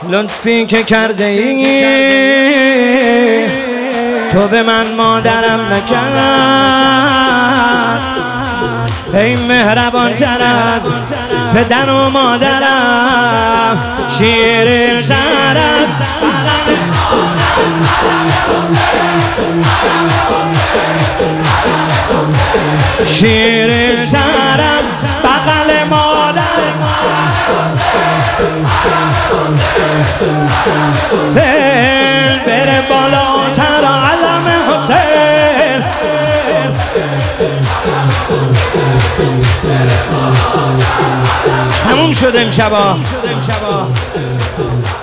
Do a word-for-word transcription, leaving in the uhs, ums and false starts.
لطفی که کرده ای تو به من مادرم نکرد، ای مهربان تر از پدر و مادرم، شیر تر از شیر تر از بغل مادر، حسین بره بالاتر علم حسین. تموم شد امشبا.